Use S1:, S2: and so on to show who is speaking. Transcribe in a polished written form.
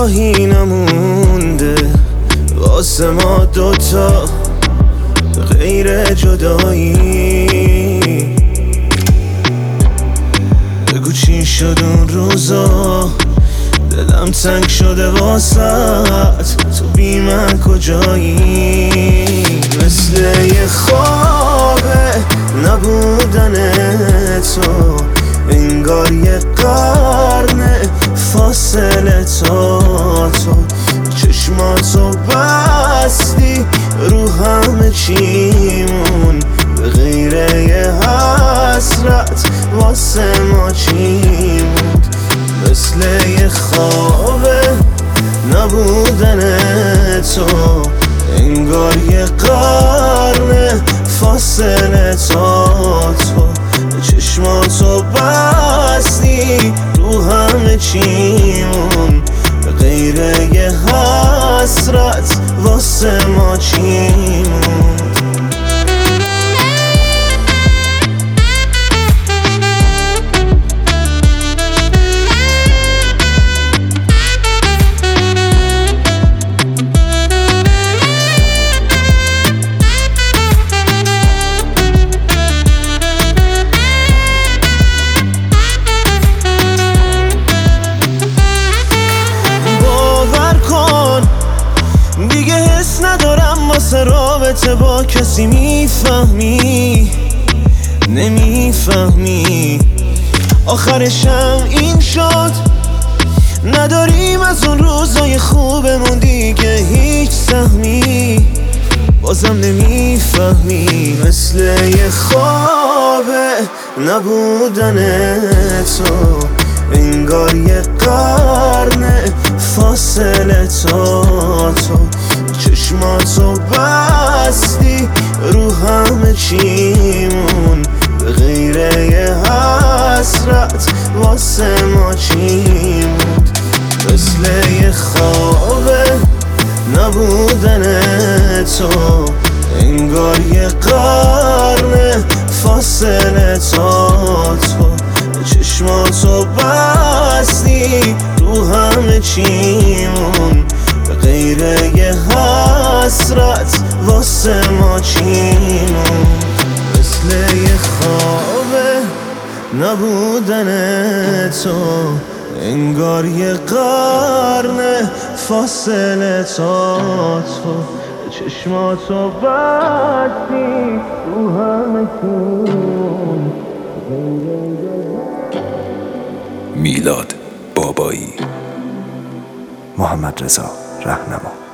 S1: راهی نمونده واسه ما دوتا غیر جدایی. بگو چی شد اون روزا، دلم تنگ شده واسط، تو بی من کجایی؟ مثل یه خوابه نبودن تو، انگار یه قرنه فاصله تا تو. چشماتو بستی رو همه چیمون، به غیر یه حسرت واسه ما چی موند؟ مثل یه خوابه نبودن تو، انگار یه قرن فاصله تا تو. چشماتو بستی رو همه چیمون، به غیر یه حسرت واسه ما چی موند؟ دیگه حس ندارم واسه رابطه با کسی، میفهمی نمیفهمی؟ آخرشم این شد، نداریم از اون روزای خوبمون دیگه هیچ سهمی، بازم نمیفهمی. مثل یه خوابه نبودن تو، انگار یه قرنه فاصله تا تو. چشماتو بستی رو همه چیمون، به غیر یه حسرت واسه ما چی موند؟ مثل یه خوابه نبودن تو، انگار یه قرنه فاصله تا تو. چشماتو بستی رو همه چیمون، به غیر یه حسرت واسه ما چی موند؟ مثل یه خوابه نبودن تو، انگار یه قرن فاصله تا تو. چشماتو بستی رو همه چیمون.
S2: میلاد بابایی، محمد رضا رهنما.